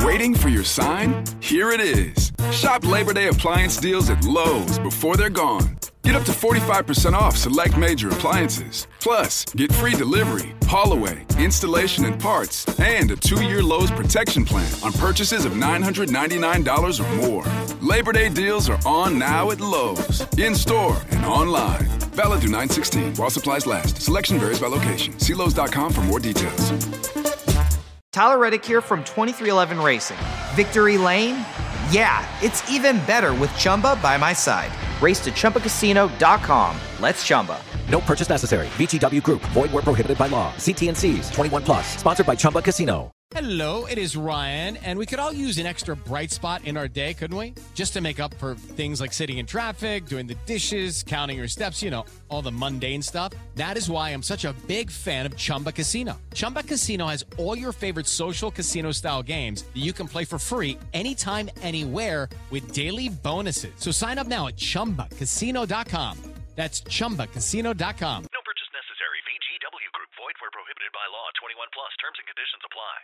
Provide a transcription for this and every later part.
Waiting for your sign? Here it is. Shop Labor Day appliance deals at Lowe's before they're gone. Get up to 45% off select major appliances. Plus, get free delivery, haul away, installation and parts, and a 2-year Lowe's protection plan on purchases of $999 or more. Labor Day deals are on now at Lowe's, in-store and online. Valid through 9/16 while supplies last. Selection varies by location. See Lowes.com for more details. Tyler Reddick here from 2311 Racing. Victory Lane? Yeah, it's even better with Chumba by my side. Race to ChumbaCasino.com. Let's Chumba. No purchase necessary. VGW Group. Void where prohibited by law. See T&Cs. 21 plus. Sponsored by Chumba Casino. Hello, it is Ryan, and we could all use an extra bright spot in our day, couldn't we? Just to make up for things like sitting in traffic, doing the dishes, counting your steps, you know, all the mundane stuff. That is why I'm such a big fan of Chumba Casino. Chumba Casino has all your favorite social casino-style games that you can play for free anytime, anywhere with daily bonuses. So sign up now at ChumbaCasino.com. That's ChumbaCasino.com. No purchase necessary. VGW Group. Void where prohibited by law. 21 plus. Terms and conditions apply.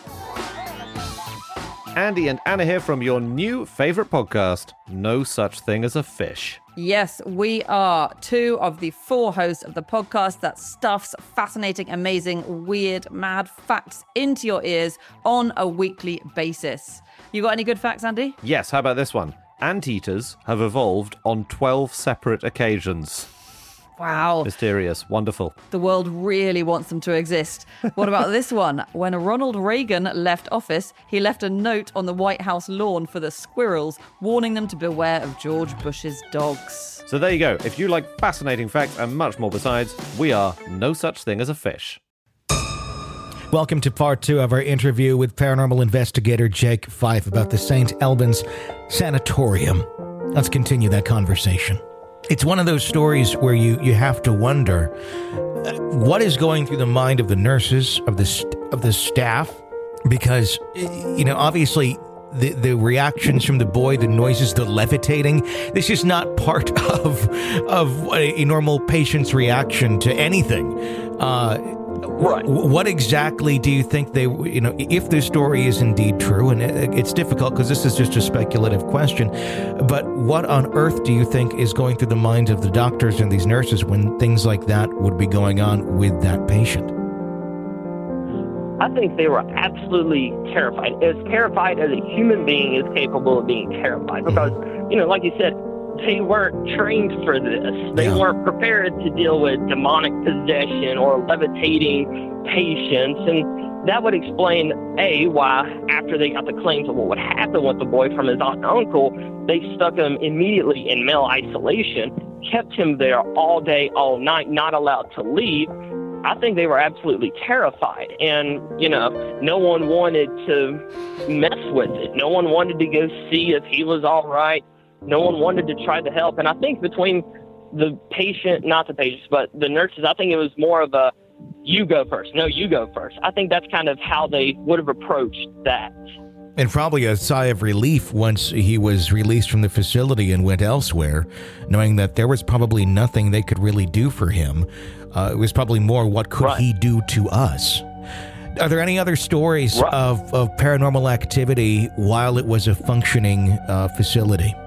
Andy and Anna here from your new favorite podcast, No Such Thing as a Fish. Yes, we are 2 of the 4 hosts of the podcast that stuffs fascinating, amazing, weird, mad facts into your ears on a weekly basis. You got any good facts, Andy? Yes, how about this one? Anteaters have evolved on 12 separate occasions. Wow. Mysterious. Wonderful. The world really wants them to exist. What about this one? When Ronald Reagan left office, he left a note on the White House lawn for the squirrels, warning them to beware of George Bush's dogs. So there you go. If you like fascinating facts and much more besides, we are No Such Thing as a Fish. Welcome to part 2 of our interview with paranormal investigator Jake Fife about the St. Albans Sanatorium. Let's continue that conversation. It's one of those stories where you have to wonder what is going through the mind of the nurses, of the staff, because, you know, obviously the reactions from the boy, the noises, the levitating, this is not part of a normal patient's reaction to anything. Right. What exactly do you think they, you know, if the story is indeed true, and it's difficult because this is just a speculative question, but what on earth do you think is going through the minds of the doctors and these nurses when things like that would be going on with that patient? I think they were absolutely terrified. As terrified as a human being is capable of being terrified. Because, you know, like you said, they weren't trained for this. They weren't prepared to deal with demonic possession or levitating patients. And that would explain, A, why after they got the claims of what would happen with the boy from his aunt and uncle, they stuck him immediately in male isolation, kept him there all day, all night, not allowed to leave. I think they were absolutely terrified. And, you know, no one wanted to mess with it. No one wanted to go see if he was all right. No one wanted to try to help. And I think between the patient, not the patients, but the nurses, I think it was more of a, you go first. No, you go first. I think that's kind of how they would have approached that. And probably a sigh of relief once he was released from the facility and went elsewhere, knowing that there was probably nothing they could really do for him. It was probably more, what could he do to us? Are there any other stories of paranormal activity while it was a functioning facility?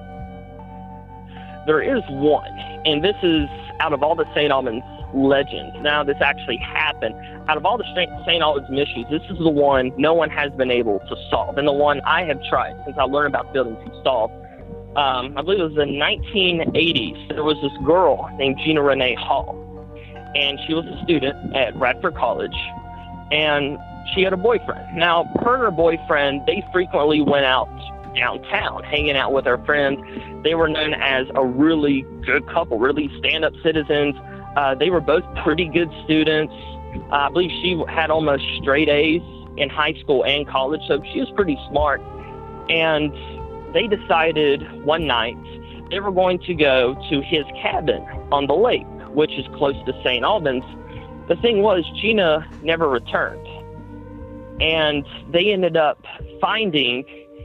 There is one, and this is out of all the St. Albans legends. Now, this actually happened. Out of all the St. Albans mysteries, this is the one no one has been able to solve, and the one I have tried since I learned about buildings to solve. I believe it was in the 1980s. There was this girl named Gina Renee Hall, and she was a student at Radford College, and she had a boyfriend. Now, her and her boyfriend, they frequently went out downtown, hanging out with her friends. They were known as a really good couple, really stand-up citizens. They were both pretty good students. I believe she had almost straight A's in high school and college, so she was pretty smart. And they decided one night they were going to go to his cabin on the lake, which is close to St. Albans. The thing was, Gina never returned. And they ended up finding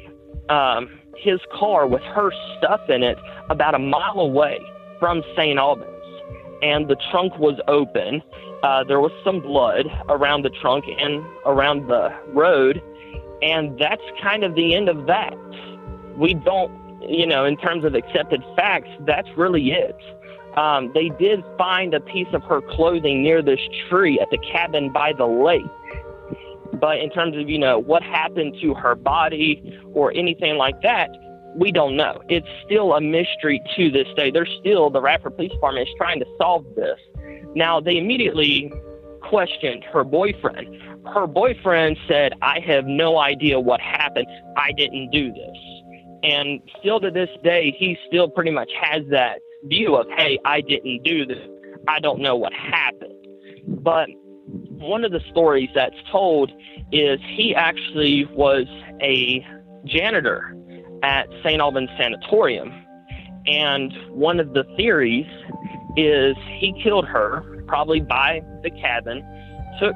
his car with her stuff in it about a mile away from St. Albans. And the trunk was open. There was some blood around the trunk and around the road. And that's kind of the end of that. We don't, in terms of accepted facts, that's really it. They did find a piece of her clothing near this tree at the cabin by the lake. But in terms of, what happened to her body or anything like that, we don't know. It's still a mystery to this day. The Radford Police Department is trying to solve this. Now, they immediately questioned her boyfriend. Her boyfriend said, I have no idea what happened. I didn't do this. And still to this day, he still pretty much has that view of, hey, I didn't do this. I don't know what happened. But one of the stories that's told is he actually was a janitor at St. Albans Sanatorium. And one of the theories is he killed her, probably by the cabin, took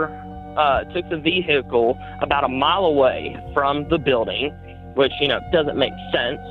the vehicle about a mile away from the building, which, doesn't make sense,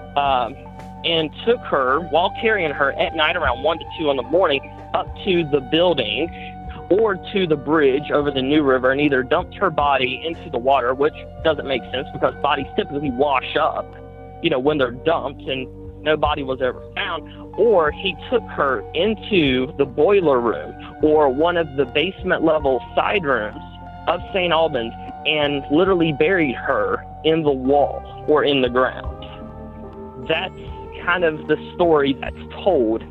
and took her while carrying her at night around 1 to 2 in the morning up to the building or to the bridge over the New River and either dumped her body into the water, which doesn't make sense because bodies typically wash up, when they're dumped, and no body was ever found, or he took her into the boiler room or one of the basement level side rooms of St. Albans and literally buried her in the wall or in the ground. That's kind of the story that's told.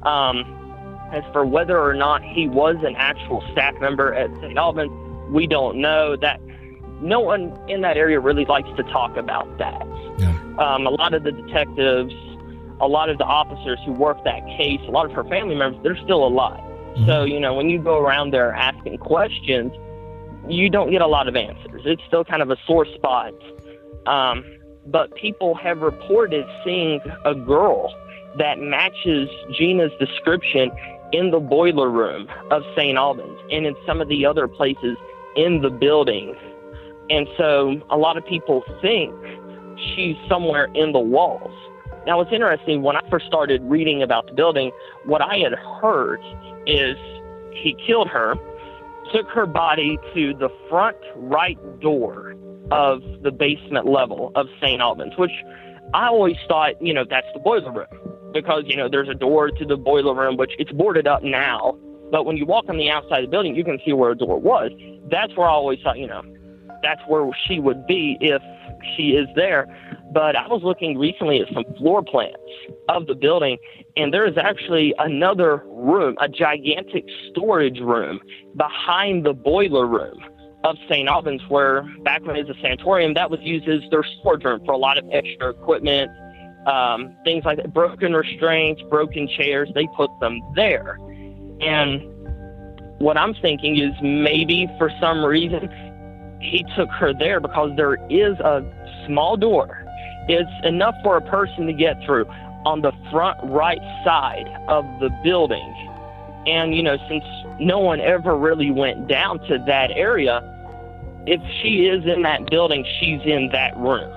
As for whether or not he was an actual staff member at St. Albans, we don't know. That no one in that area really likes to talk about that. Yeah. A lot of the detectives, a lot of the officers who worked that case, a lot of her family members, they're still alive. Mm-hmm. So, when you go around there asking questions, you don't get a lot of answers. It's still kind of a sore spot. But people have reported seeing a girl that matches Gina's description in the boiler room of St. Albans and in some of the other places in the building. And so a lot of people think she's somewhere in the walls. Now, what's interesting, when I first started reading about the building, what I had heard is he killed her, took her body to the front right door of the basement level of St. Albans, which I always thought, that's the boiler room. Because, there's a door to the boiler room, which it's boarded up now. But when you walk on the outside of the building, you can see where a door was. That's where I always thought, that's where she would be if she is there. But I was looking recently at some floor plans of the building, and there is actually another room, a gigantic storage room behind the boiler room of St. Albans, where back when it was a sanatorium, that was used as their storage room for a lot of extra equipment, things like that, broken restraints, broken chairs, they put them there. And what I'm thinking is maybe for some reason he took her there because there is a small door. It's enough for a person to get through on the front right side of the building. And, since no one ever really went down to that area, if she is in that building, she's in that room.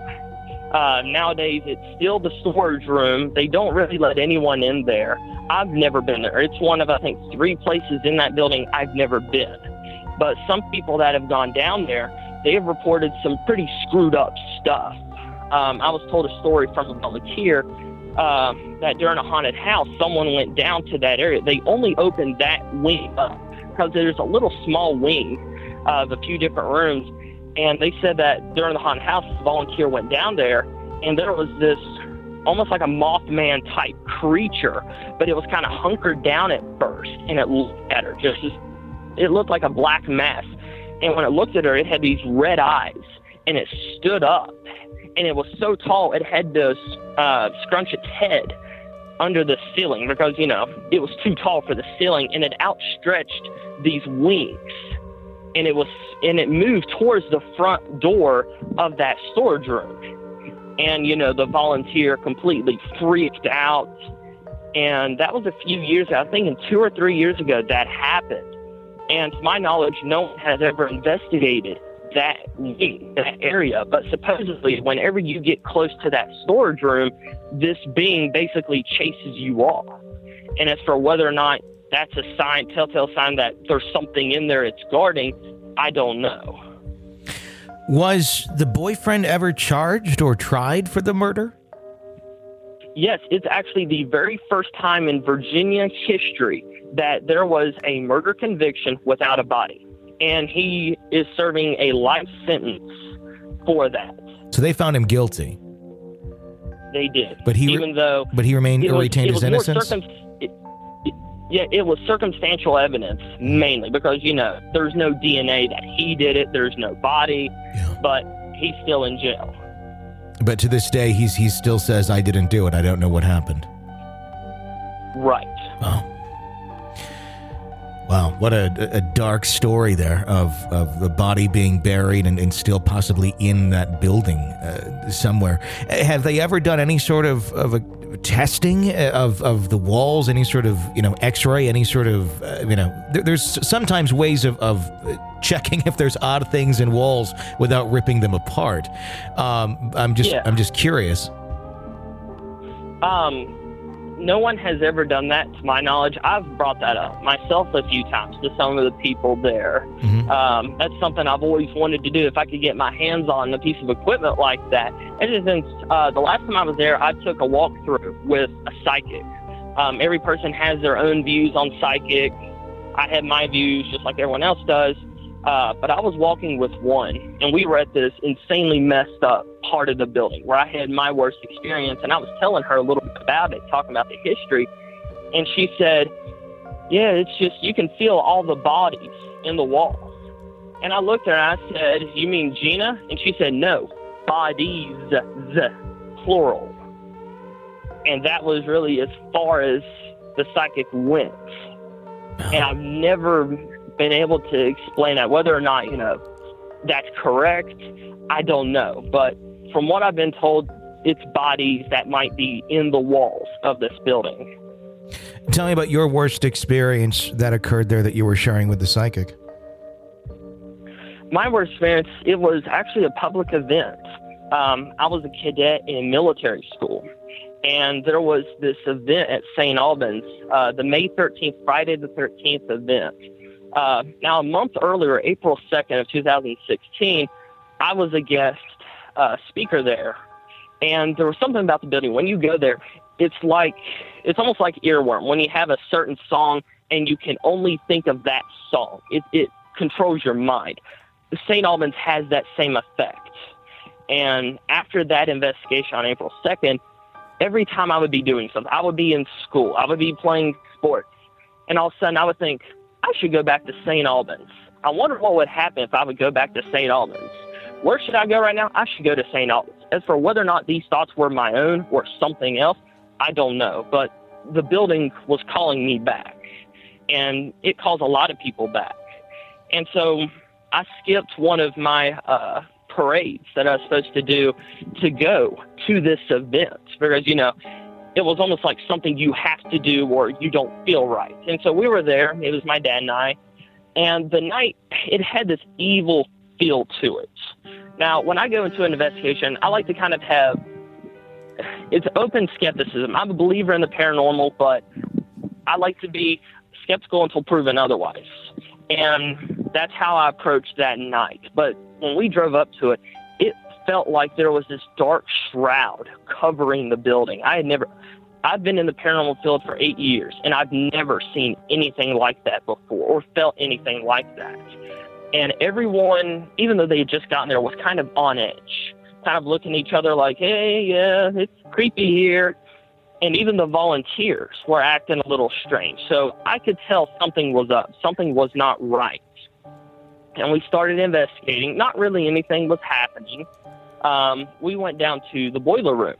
Nowadays, it's still the storage room. They don't really let anyone in there. I've never been there. It's one of, I think, 3 places in that building I've never been. But some people that have gone down there, they have reported some pretty screwed up stuff. I was told a story from a volunteer that during a haunted house, someone went down to that area. They only opened that wing up because there's a little small wing of a few different rooms. And they said that during the haunted house, the volunteer went down there, and there was this almost like a Mothman type creature, but it was kind of hunkered down at first, and it looked at her it looked like a black mass. And when it looked at her, it had these red eyes, and it stood up, and it was so tall it had to scrunch its head under the ceiling because, it was too tall for the ceiling, and it outstretched these wings. And it moved towards the front door of that storage room. And, the volunteer completely freaked out. And that was a few years ago. I think 2 or 3 years ago that happened. And to my knowledge, no one has ever investigated that wing, that area. But supposedly, whenever you get close to that storage room, this being basically chases you off. And as for whether or not that's a telltale sign that there's something in there it's guarding, I don't know. Was the boyfriend ever charged or tried for the murder? Yes, it's actually the very first time in Virginia history that there was a murder conviction without a body. And he is serving a life sentence for that. So they found him guilty. They did. But he retained his innocence? It was circumstantial evidence mainly because, there's no DNA that he did it. There's no body, but he's still in jail. But to this day, he still says, I didn't do it. I don't know what happened. Right. Oh. Wow, what a dark story there of the body being buried and still possibly in that building somewhere. Have they ever done any sort of a testing of the walls, any sort of, x-ray, any sort of, there's sometimes ways of checking if there's odd things in walls without ripping them apart. I'm just curious. No one has ever done that, to my knowledge. I've brought that up myself a few times to some of the people there. Mm-hmm. That's something I've always wanted to do. If I could get my hands on a piece of equipment like that. And since the last time I was there, I took a walkthrough with a psychic. Every person has their own views on psychic. I have my views just like everyone else does. But I was walking with one, and we were at this insanely messed up part of the building where I had my worst experience, and I was telling her a little bit about it, talking about the history, and she said, yeah, it's just, you can feel all the bodies in the walls. And I looked at her and I said, you mean Gina? And she said, no, bodies, plural. And that was really as far as the psychic went. And I've never been able to explain that. Whether or not, that's correct, I don't know. But from what I've been told, it's bodies that might be in the walls of this building. Tell me about your worst experience that occurred there that you were sharing with the psychic. My worst experience, it was actually a public event. I was a cadet in military school, and there was this event at St. Albans, the May 13th, Friday the 13th event. Now, a month earlier, April 2nd of 2016, I was a guest speaker there. And there was something about the building. When you go there, it's almost like earworm. When you have a certain song and you can only think of that song, it controls your mind. The St. Albans has that same effect. And after that investigation on April 2nd, every time I would be doing something, I would be in school, I would be playing sports, and all of a sudden I would think, I should go back to St. Albans. I wonder what would happen if I would go back to St. Albans. Where should I go right now? I should go to St. Albans. As for whether or not these thoughts were my own or something else, I don't know. But the building was calling me back, and it calls a lot of people back. And so I skipped one of my parades that I was supposed to do to go to this event because, it was almost like something you have to do or you don't feel right. And so we were there. It was my dad and I. And the night, it had this evil feel to it. Now, when I go into an investigation, I like to kind of have, it's open skepticism. I'm a believer in the paranormal, but I like to be skeptical until proven otherwise. And that's how I approached that night. But when we drove up to it, it felt like there was this dark shroud covering the building. I've been in the paranormal field for 8 years, and I've never seen anything like that before or felt anything like that. And everyone, even though they had just gotten there, was kind of on edge, kind of looking at each other like, hey, yeah, it's creepy here. And even the volunteers were acting a little strange. So I could tell something was up. Something was not right. And we started investigating. Not really anything was happening. We went down to the boiler room.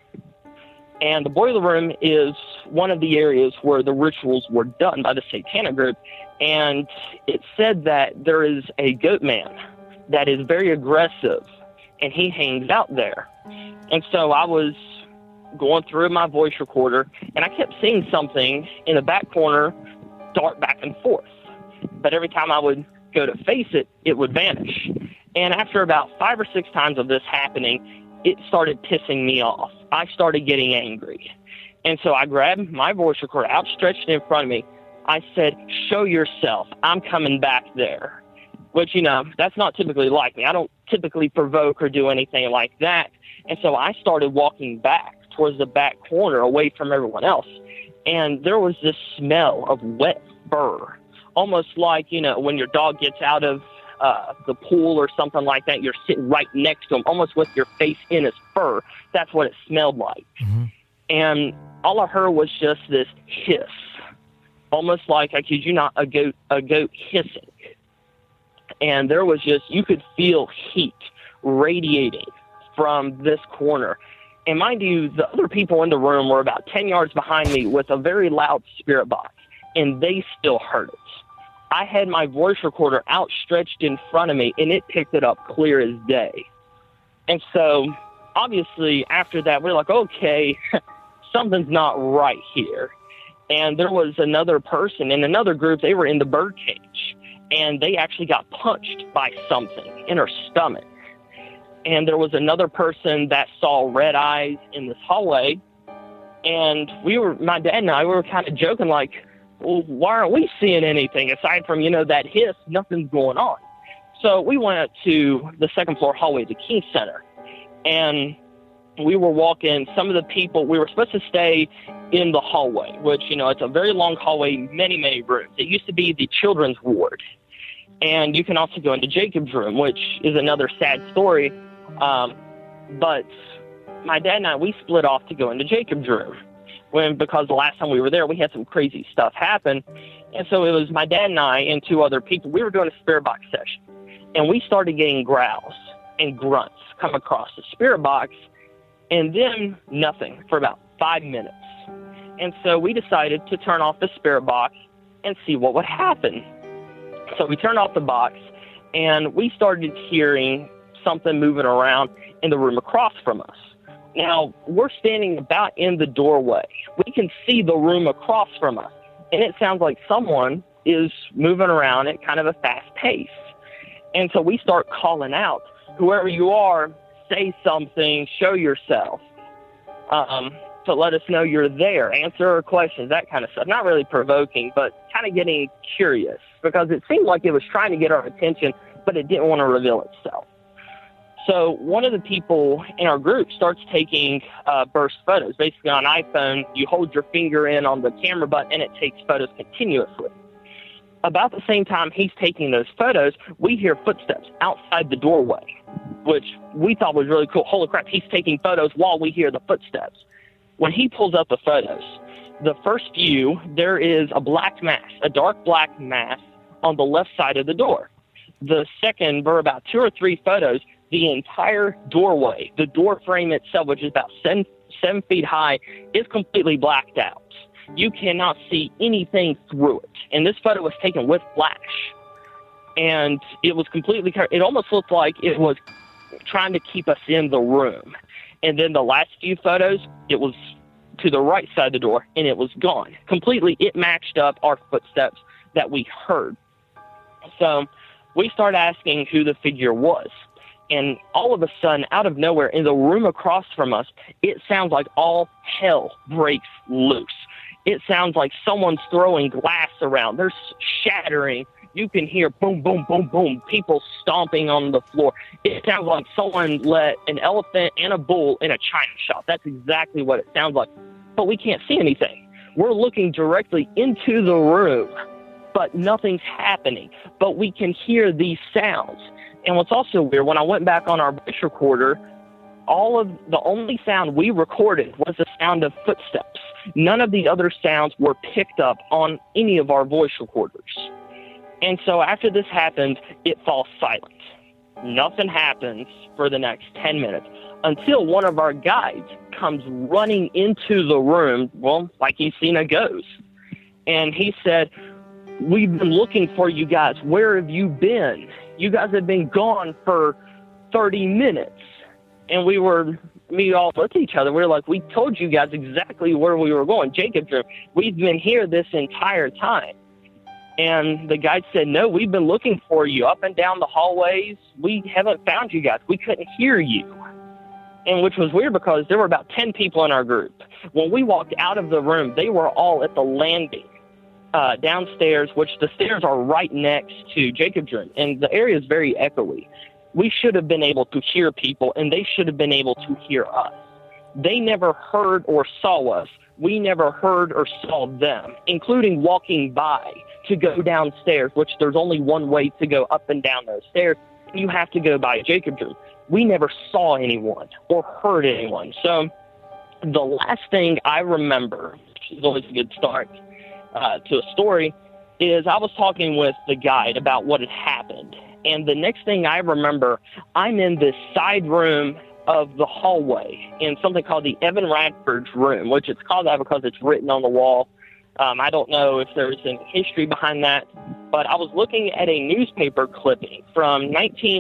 And the boiler room is one of the areas where the rituals were done by the Satanic group. And it said that there is a goat man that is very aggressive, and he hangs out there. And so I was going through my voice recorder, and I kept seeing something in the back corner dart back and forth. But every time I would go to face it, it would vanish. And after about 5 or 6 times of this happening, it started pissing me off. I started getting angry. And so I grabbed my voice recorder, outstretched it in front of me. I said, show yourself. I'm coming back there. which, that's not typically like me. I don't typically provoke or do anything like that. And so I started walking back towards the back corner away from everyone else. And there was this smell of wet fur, almost like, when your dog gets out of the pool or something like that, you're sitting right next to him, almost with your face in his fur. That's what it smelled like. Mm-hmm. And all I heard was just this hiss, almost like, I kid you not, a goat hissing. And there was just, you could feel heat radiating from this corner. And mind you, the other people in the room were about 10 yards behind me with a very loud spirit box, and they still heard it. I had my voice recorder outstretched in front of me, and it picked it up clear as day. And so, obviously, after that, we're like, okay, something's not right here. And there was another person in another group, they were in the bird cage, and they actually got punched by something in her stomach. And there was another person that saw red eyes in this hallway. And my dad and I, we were kind of joking like, well, why aren't we seeing anything aside from, that hiss? Nothing's going on. So we went up to the second floor hallway, the King Center. And we were walking, some of the people, we were supposed to stay in the hallway, which, it's a very long hallway, many, many rooms. It used to be the children's ward. And you can also go into Jacob's room, which is another sad story. But my dad and I, we split off to go into Jacob's room because the last time we were there, we had some crazy stuff happen. And so it was my dad and I and two other people. We were doing a spirit box session, and we started getting growls and grunts come across the spirit box, and then nothing for about 5 minutes. And so we decided to turn off the spirit box and see what would happen. So we turned off the box, and we started hearing something moving around in the room across from us. Now, we're standing about in the doorway. We can see the room across from us, and it sounds like someone is moving around at kind of a fast pace. And so we start calling out, whoever you are, say something, show yourself, to let us know you're there, answer our questions, that kind of stuff. Not really provoking, but kind of getting curious, because it seemed like it was trying to get our attention, but it didn't want to reveal itself. So one of the people in our group starts taking burst photos. Basically, on iPhone, you hold your finger in on the camera button, and it takes photos continuously. About the same time he's taking those photos, we hear footsteps outside the doorway, which we thought was really cool. Holy crap, he's taking photos while we hear the footsteps. When he pulls up the photos, the first view, there is a black mass, a dark black mass on the left side of the door. The second, for about 2 or 3 photos, the entire doorway, the door frame itself, which is about 7 feet high, is completely blacked out. You cannot see anything through it. And this photo was taken with flash. And it was completely, it almost looked like it was trying to keep us in the room. And then the last few photos, it was to the right side of the door, and it was gone. Completely, it matched up our footsteps that we heard. So we started asking who the figure was. And all of a sudden, out of nowhere, in the room across from us, it sounds like all hell breaks loose. It sounds like someone's throwing glass around. They're shattering. You can hear boom, boom, boom, boom, people stomping on the floor. It sounds like someone let an elephant and a bull in a china shop. That's exactly what it sounds like. But we can't see anything. We're looking directly into the room, but nothing's happening. But we can hear these sounds. And what's also weird, when I went back on our voice recorder, the only sound we recorded was the sound of footsteps. None of the other sounds were picked up on any of our voice recorders. And so after this happened, it falls silent. Nothing happens for the next 10 minutes until one of our guides comes running into the room, well, like he's seen a ghost. And he said, "We've been looking for you guys. Where have you been? You guys have been gone for 30 minutes. And we all looked at each other. We were like, we told you guys exactly where we were going. Jacob's room. We've been here this entire time. And the guide said, no, we've been looking for you up and down the hallways. We haven't found you guys. We couldn't hear you. And which was weird because there were about 10 people in our group. When we walked out of the room, they were all at the landing. downstairs, which the stairs are right next to Jacob's room, and the area is very echoey. We should have been able to hear people, and they should have been able to hear us. They never heard or saw us. We never heard or saw them, including walking by to go downstairs, which there's only one way to go up and down those stairs. You have to go by Jacob's room. We never saw anyone or heard anyone. So the last thing I remember, which is always a good start to a story, is I was talking with the guide about what had happened. And the next thing I remember, I'm in this side room of the hallway in something called the Evan Radford's room, which it's called that because it's written on the wall. I don't know if there's any history behind that, but I was looking at a newspaper clipping from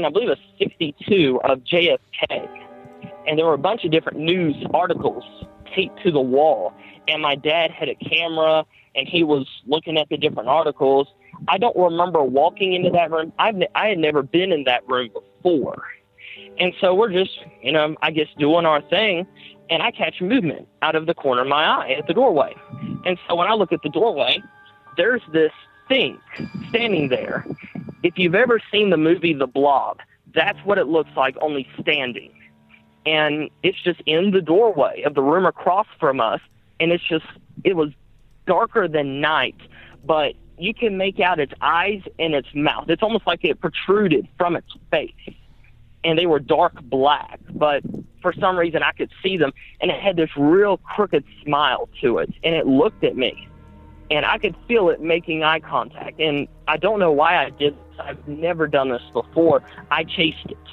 1962 of JFK, and there were a bunch of different news articles taped to the wall, and my dad had a camera, and he was looking at the different articles. I don't remember walking into that room. I had never been in that room before. And so we're just, I guess doing our thing, and I catch movement out of the corner of my eye at the doorway. And so when I look at the doorway, there's this thing standing there. If you've ever seen the movie The Blob, that's what it looks like, only standing. And it's just in the doorway of the room across from us, and it was darker than night, but you can make out its eyes and its mouth. It's almost like it protruded from its face. And they were dark black, but for some reason I could see them, and it had this real crooked smile to it, and it looked at me, and I could feel it making eye contact, and I don't know why I did this. I've never done this before. I chased it,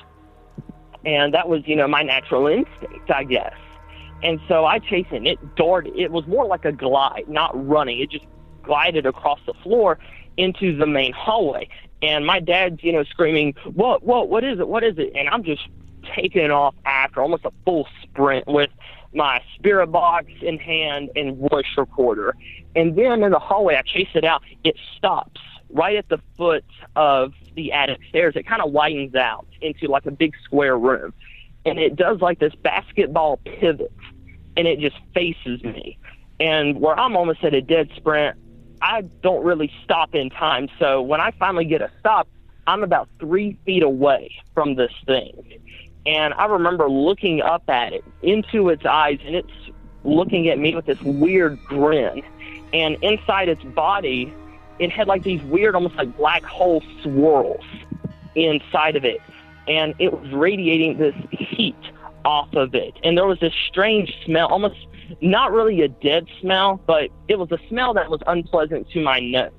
and that was, my natural instinct, I guess. And so I chased it, and it darted. It was more like a glide, not running. It just glided across the floor into the main hallway. And my dad's, screaming, what is it? And I'm just taking off after, almost a full sprint with my spirit box in hand and voice recorder. And then in the hallway, I chase it out. It stops right at the foot of the attic stairs. It kind of widens out into like a big square room. And it does like this basketball pivot, and it just faces me. And where I'm almost at a dead sprint, I don't really stop in time. So when I finally get a stop, I'm about 3 feet away from this thing. And I remember looking up at it, into its eyes, and it's looking at me with this weird grin. And inside its body, it had like these weird, almost like black hole swirls inside of it. And it was radiating this heat off of it. And there was this strange smell, almost not really a dead smell, but it was a smell that was unpleasant to my nose.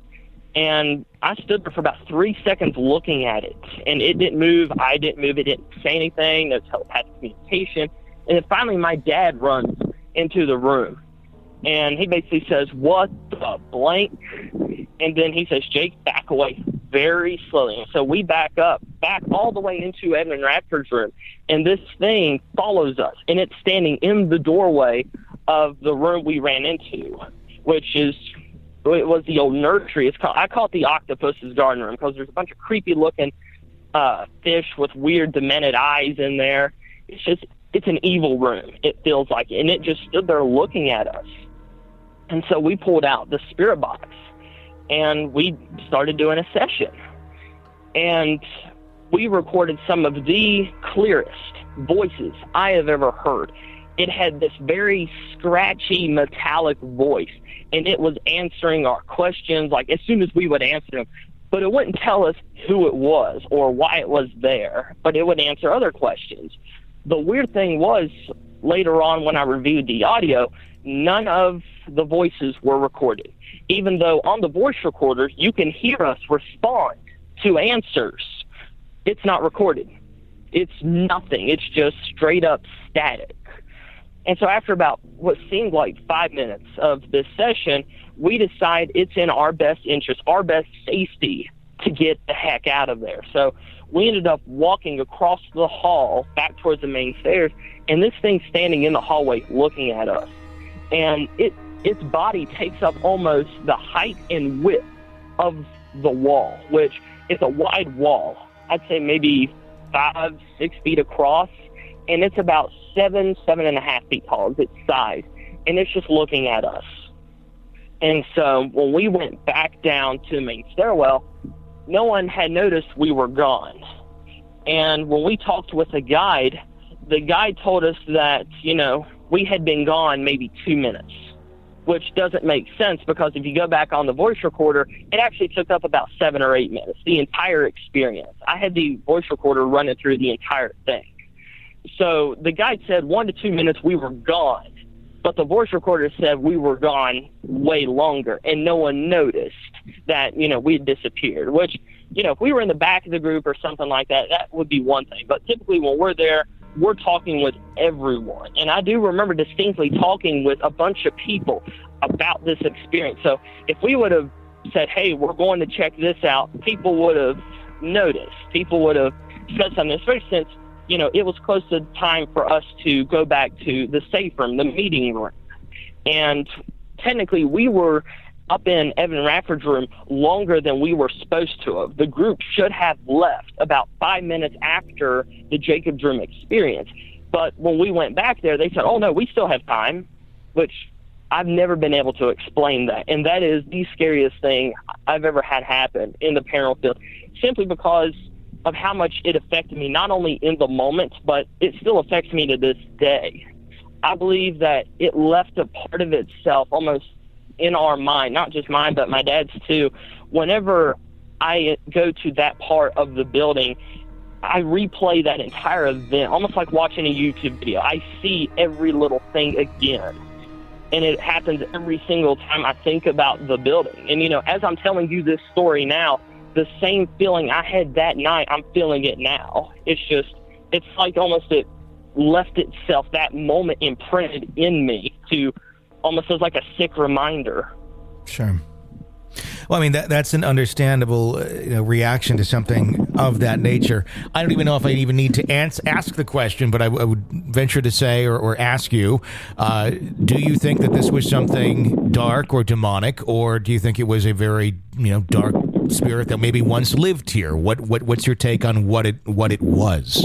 And I stood there for about 3 seconds looking at it, and it didn't move. I didn't move. It didn't say anything. No telepathic communication. And then finally my dad runs into the room, and he basically says, "What the blank?" And then he says, "Jake, back away very slowly." And so we back all the way into Evan Radford's room, and this thing follows us, and it's standing in the doorway of the room we ran into, which was the old nursery. I call it the octopus's garden room because there's a bunch of creepy looking fish with weird demented eyes in there. It's an evil room, it feels like, and it just stood there looking at us. And so we pulled out the spirit box, and we started doing a session. And we recorded some of the clearest voices I have ever heard. It had this very scratchy, metallic voice, and it was answering our questions, like as soon as we would answer them. But it wouldn't tell us who it was or why it was there, but it would answer other questions. The weird thing was, later on when I reviewed the audio, none of the voices were recorded, even though on the voice recorder you can hear us respond to answers. It's not recorded. It's nothing. It's just straight up static. And so after about what seemed like 5 minutes of this session, we decide it's in our best interest, our best safety, to get the heck out of there. So we ended up walking across the hall back towards the main stairs, and this thing's standing in the hallway looking at us. And its body takes up almost the height and width of the wall, which is a wide wall. I'd say maybe 5-6 feet across, and it's about 7.5 feet tall is its size, and it's just looking at us. And so when we went back down to the main stairwell, no one had noticed we were gone. And when we talked with the guide told us that, we had been gone maybe 2 minutes, which doesn't make sense because if you go back on the voice recorder, it actually took up about 7 or 8 minutes, the entire experience. I had the voice recorder running through the entire thing. So the guide said 1 to 2 minutes we were gone, but the voice recorder said we were gone way longer, and no one noticed that, we had disappeared, which, if we were in the back of the group or something like that, that would be one thing. But typically when we're there, we're talking with everyone. And I do remember distinctly talking with a bunch of people about this experience. So if we would have said, hey, we're going to check this out, people would have noticed. People would have said something, especially since, it was close to time for us to go back to the safe room, the meeting room. And technically we were up in Evan Radford's room longer than we were supposed to have. The group should have left about 5 minutes after the Jacob's room experience. But when we went back there, they said, oh, no, we still have time, which I've never been able to explain that. And that is the scariest thing I've ever had happen in the paranormal field, simply because of how much it affected me, not only in the moment, but it still affects me to this day. I believe that it left a part of itself almost in our mind, not just mine, but my dad's too. Whenever I go to that part of the building, I replay that entire event, almost like watching a YouTube video. I see every little thing again. And it happens every single time I think about the building. And, as I'm telling you this story now, the same feeling I had that night, I'm feeling it now. It's like almost it left itself, that moment imprinted in me to almost as like a sick reminder. Sure. Well, I mean, that's an understandable reaction to something of that nature. I don't even know if I even need to ask the question, but I would venture to say or ask you, do you think that this was something dark or demonic, or do you think it was a very, dark spirit that maybe once lived here? What's your take on what it was?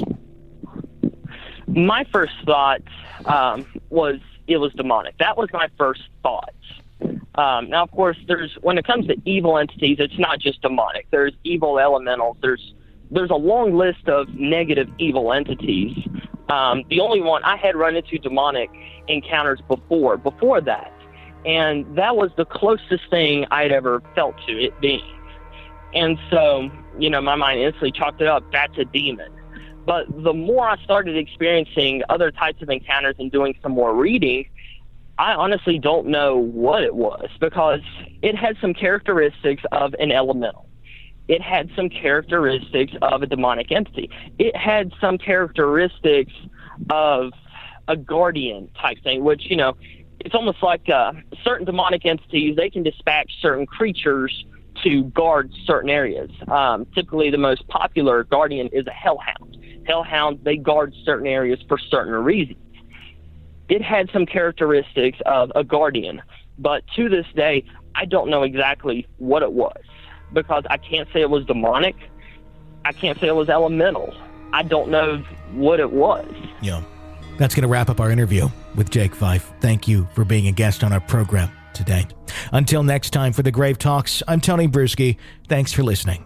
My first thought was it was demonic. That was my first thought. Now, of course, when it comes to evil entities, it's not just demonic. There's evil elementals. There's a long list of negative evil entities. The only one I had run into demonic encounters before that, and that was the closest thing I'd ever felt to it being. And so, my mind instantly chalked it up, that's a demon. But the more I started experiencing other types of encounters and doing some more reading, I honestly don't know what it was, because it had some characteristics of an elemental. It had some characteristics of a demonic entity. It had some characteristics of a guardian type thing, which, it's almost like certain demonic entities, they can dispatch certain creatures to guard certain areas. Typically, the most popular guardian is a hellhound. Hellhounds, they guard certain areas for certain reasons. It had some characteristics of a guardian, but to this day, I don't know exactly what it was, because I can't say it was demonic. I can't say it was elemental. I don't know what it was. Yeah. That's going to wrap up our interview with Jake Fife. Thank you for being a guest on our program today. Until next time for the Grave Talks, I'm Tony Bruschi. Thanks for listening.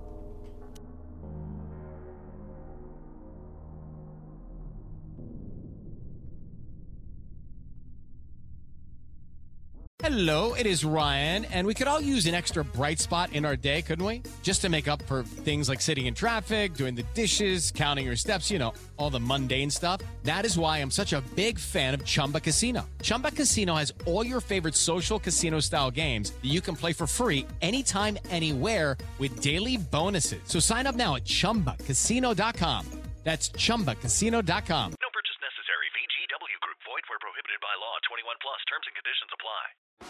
Hello, it is Ryan, and we could all use an extra bright spot in our day, couldn't we? Just to make up for things like sitting in traffic, doing the dishes, counting your steps, all the mundane stuff. That is why I'm such a big fan of Chumba Casino. Chumba Casino has all your favorite social casino-style games that you can play for free anytime, anywhere with daily bonuses. So sign up now at ChumbaCasino.com. That's ChumbaCasino.com. No purchase necessary. VGW Group. Void where prohibited by law. 21 plus. Terms and conditions apply.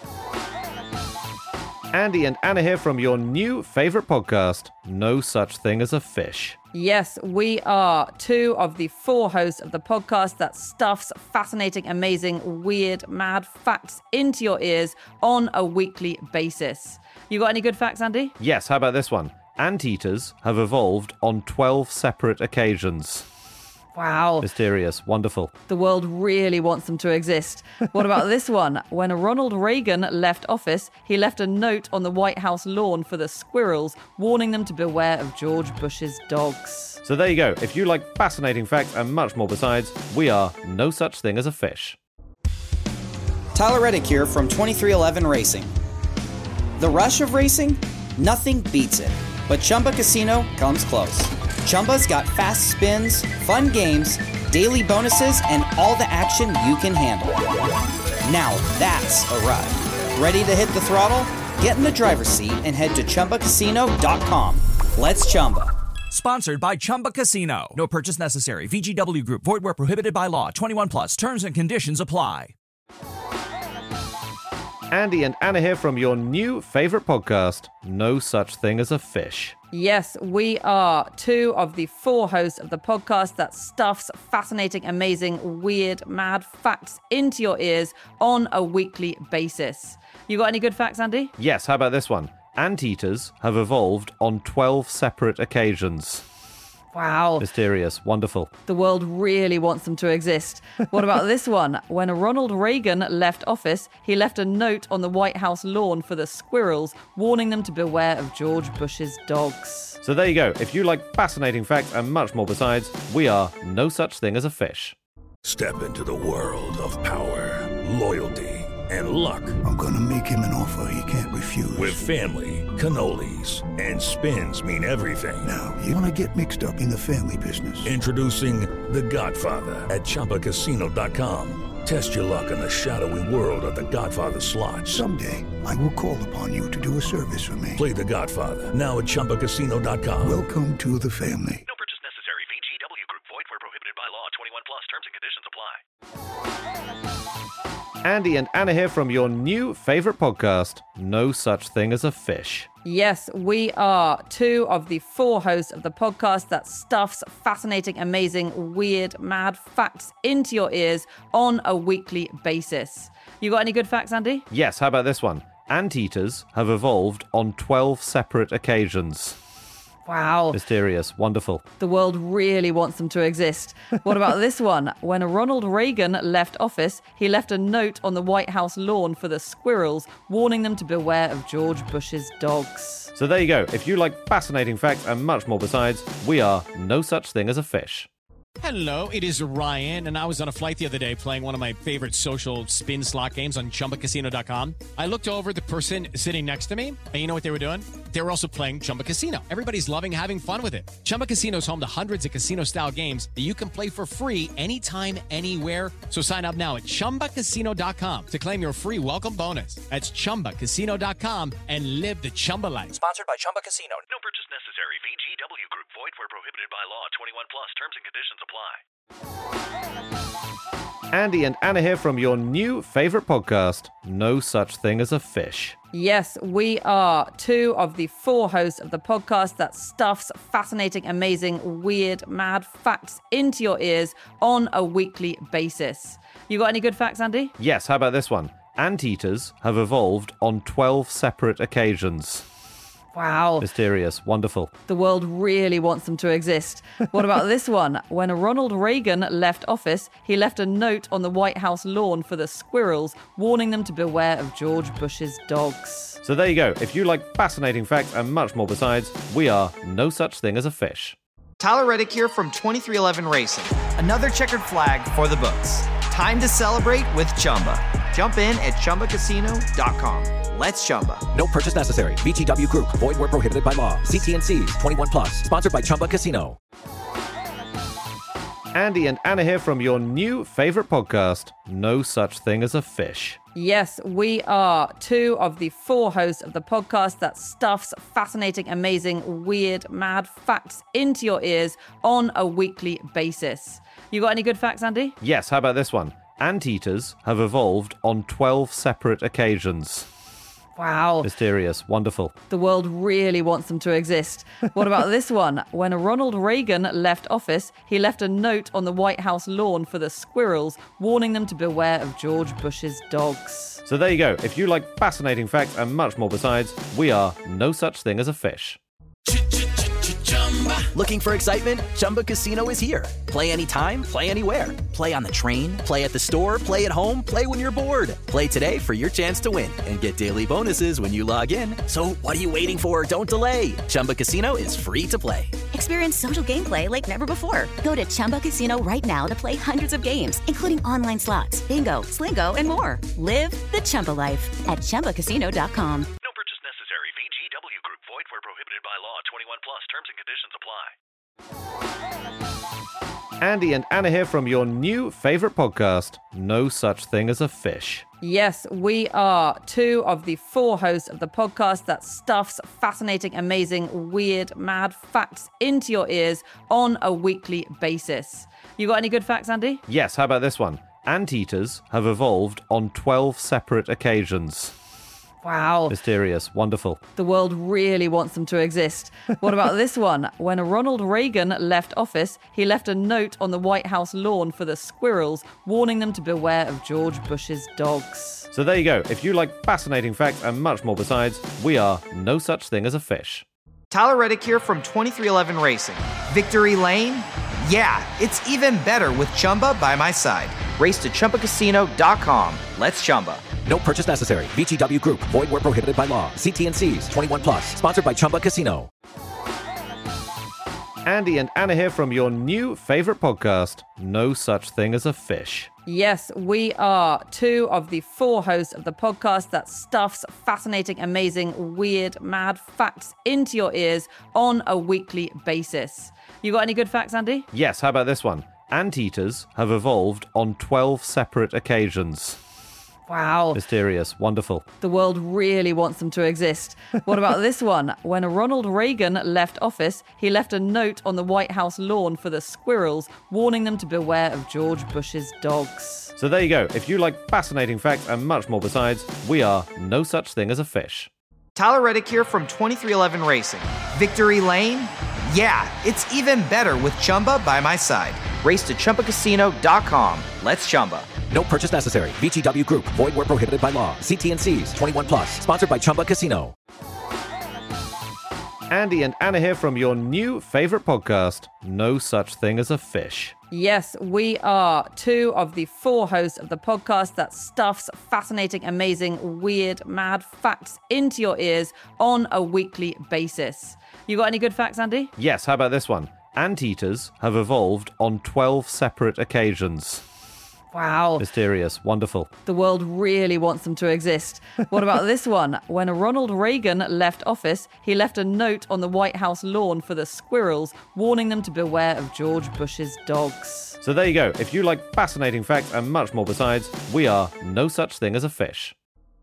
Andy and Anna here from your new favorite podcast, No Such Thing as a Fish. Yes, we are two of the four hosts of the podcast that stuffs fascinating, amazing, weird, mad facts into your ears on a weekly basis. You got any good facts, Andy? Yes, how about this one? Anteaters have evolved on 12 separate occasions. Wow. Mysterious. Wonderful. The world really wants them to exist. What about this one? When Ronald Reagan left office, he left a note on the White House lawn for the squirrels, warning them to beware of George Bush's dogs. So there you go. If you like fascinating facts and much more besides, we are No Such Thing as a Fish. Tyler Reddick here from 2311 Racing. The rush of racing? Nothing beats it. But Chumba Casino comes close. Chumba's got fast spins, fun games, daily bonuses, and all the action you can handle. Now that's a ride. Ready to hit the throttle? Get in the driver's seat and head to ChumbaCasino.com. Let's Chumba. Sponsored by Chumba Casino. No purchase necessary. VGW Group. Void where prohibited by law. 21 plus. Terms and conditions apply. Andy and Anna here from your new favorite podcast, No Such Thing as a Fish. Yes, we are two of the four hosts of the podcast that stuffs fascinating, amazing, weird, mad facts into your ears on a weekly basis. You got any good facts, Andy? Yes, how about this one? Anteaters have evolved on 12 separate occasions. Wow. Mysterious. Wonderful. The world really wants them to exist. What about this one? When Ronald Reagan left office, he left a note on the White House lawn for the squirrels, warning them to beware of George Bush's dogs. So there you go. If you like fascinating facts and much more besides, we are No Such Thing as a Fish. Step into the world of power, loyalty, and luck. I'm gonna make him an offer he can't refuse. With family, cannolis, and spins mean everything. Now, you wanna get mixed up in the family business. Introducing The Godfather at ChumbaCasino.com. Test your luck in the shadowy world of The Godfather slot. Someday, I will call upon you to do a service for me. Play The Godfather now at ChumbaCasino.com. Welcome to the family. No purchase necessary. VGW Group. Void where prohibited by law. 21 plus. Terms and conditions apply. Andy and Anna here from your new favorite podcast, No Such Thing as a Fish. Yes, we are two of the four hosts of the podcast that stuffs fascinating, amazing, weird, mad facts into your ears on a weekly basis. You got any good facts, Andy? Yes, how about this one? Anteaters have evolved on 12 separate occasions. Wow. Mysterious. Wonderful. The world really wants them to exist. What about this one? When Ronald Reagan left office, he left a note on the White House lawn for the squirrels, warning them to beware of George Bush's dogs. So there you go. If you like fascinating facts and much more besides, we are No Such Thing as a Fish. Hello, it is Ryan, and I was on a flight the other day playing one of my favorite social spin slot games on ChumbaCasino.com. I looked over at the person sitting next to me, and you know what they were doing? They were also playing Chumba Casino. Everybody's loving having fun with it. Chumba Casino is home to hundreds of casino-style games that you can play for free anytime, anywhere. So sign up now at ChumbaCasino.com to claim your free welcome bonus. That's ChumbaCasino.com and live the Chumba life. Sponsored by Chumba Casino. No purchase necessary. VGW Group. Void where prohibited by law. 21 plus. Terms and conditions apply. Andy and Anna here from your new favorite podcast, No Such Thing as a Fish. Yes, we are two of the four hosts of the podcast that stuffs fascinating, amazing, weird, mad facts into your ears on a weekly basis. You got any good facts, Andy? Yes, how about this one? Anteaters have evolved on 12 separate occasions. Wow. Mysterious. Wonderful. The world really wants them to exist. What about this one? When Ronald Reagan left office, he left a note on the White House lawn for the squirrels, warning them to beware of George Bush's dogs. So there you go. If you like fascinating facts and much more besides, we are No Such Thing as a Fish. Tyler Reddick here from 2311 Racing. Another checkered flag for the books. Time to celebrate with Chumba. Jump in at ChumbaCasino.com. Let's Chumba. No purchase necessary. VGW Group. Void where prohibited by law. See T&Cs. 21 plus. Sponsored by Chumba Casino. Andy and Anna here from your new favorite podcast, No Such Thing as a Fish. Yes, we are two of the four hosts of the podcast that stuffs fascinating, amazing, weird, mad facts into your ears on a weekly basis. You got any good facts, Andy? Yes, how about this one? Anteaters have evolved on 12 separate occasions. Wow. Mysterious. Wonderful. The world really wants them to exist. What about this one? When Ronald Reagan left office, he left a note on the White House lawn for the squirrels, warning them to beware of George Bush's dogs. So there you go. If you like fascinating facts and much more besides, we are No Such Thing as a Fish. Looking for excitement? Chumba Casino is here. Play anytime, play anywhere. Play on the train, play at the store, play at home, play when you're bored. Play today for your chance to win and get daily bonuses when you log in. So what are you waiting for? Don't delay. Chumba Casino is free to play. Experience social gameplay like never before. Go to Chumba Casino right now to play hundreds of games, including online slots, bingo, Slingo, and more. Live the Chumba life at ChumbaCasino.com. No purchase necessary. VGW Group. Void where prohibited by law. 21 plus. Terms and conditions apply. Andy and Anna here from your new favourite podcast, No Such Thing as a Fish. Yes, we are two of the four hosts of the podcast that stuffs fascinating, amazing, weird, mad facts into your ears on a weekly basis. You got any good facts, Andy? Yes, how about this one? Anteaters have evolved on 12 separate occasions. Wow. Mysterious. Wonderful. The world really wants them to exist. What about this one? When Ronald Reagan left office, he left a note on the White House lawn for the squirrels, warning them to beware of George Bush's dogs. So there you go. If you like fascinating facts and much more besides, we are No Such Thing as a Fish. Tyler Reddick here from 2311 Racing. Victory Lane? Yeah, it's even better with Chumba by my side. Race to ChumbaCasino.com. Let's Chumba. No purchase necessary. VGW Group. Void where prohibited by law. See T&Cs. 21 plus. Sponsored by Chumba Casino. Andy and Anna here from your new favourite podcast, No Such Thing as a Fish. Yes, we are two of the four hosts of the podcast that stuffs fascinating, amazing, weird, mad facts into your ears on a weekly basis. You got any good facts, Andy? Yes, how about this one? Anteaters have evolved on 12 separate occasions. Wow. Mysterious. Wonderful. The world really wants them to exist. What about this one? When Ronald Reagan left office, he left a note on the White House lawn for the squirrels, warning them to beware of George Bush's dogs. So there you go. If you like fascinating facts and much more besides, we are No Such Thing as a Fish. Tyler Reddick here from 2311 Racing. Victory Lane? Yeah, it's even better with Chumba by my side. Race to ChumbaCasino.com. Let's Chumba. No purchase necessary. VGW Group. Void where prohibited by law. See T&Cs. 21 plus. Sponsored by Chumba Casino. Andy and Anna here from your new favourite podcast, No Such Thing as a Fish. Yes, we are two of the four hosts of the podcast that stuffs fascinating, amazing, weird, mad facts into your ears on a weekly basis. You got any good facts, Andy? Yes, how about this one? Anteaters have evolved on 12 separate occasions. Wow. Mysterious. Wonderful. The world really wants them to exist. What about this one? When Ronald Reagan left office, he left a note on the White House lawn for the squirrels, warning them to beware of George Bush's dogs. So there you go. If you like fascinating facts and much more besides, we are No Such Thing as a Fish.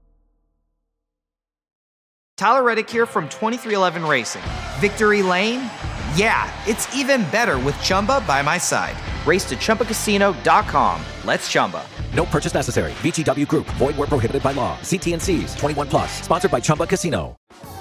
Tyler Reddick here from 2311 Racing. Victory Lane? Yeah, it's even better with Chumba by my side. Race to ChumbaCasino.com. Let's Chumba. No purchase necessary. VGW Group. Void where prohibited by law. See T&Cs. 21 plus. Sponsored by Chumba Casino.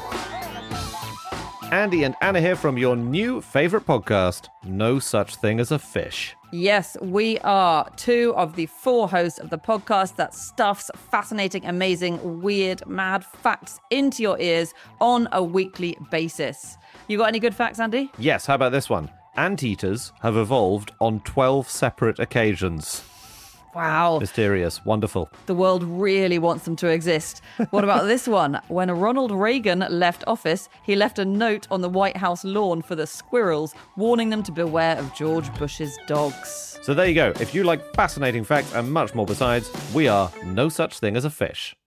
Andy and Anna here from your new favourite podcast, No Such Thing as a Fish. Yes, we are two of the four hosts of the podcast that stuffs fascinating, amazing, weird, mad facts into your ears on a weekly basis. You got any good facts, Andy? Yes, how about this one? Anteaters have evolved on 12 separate occasions. Wow. Mysterious. Wonderful. The world really wants them to exist. What about this one? When Ronald Reagan left office, he left a note on the White House lawn for the squirrels, warning them to beware of George Bush's dogs. So there you go. If you like fascinating facts and much more besides, we are No Such Thing as a Fish.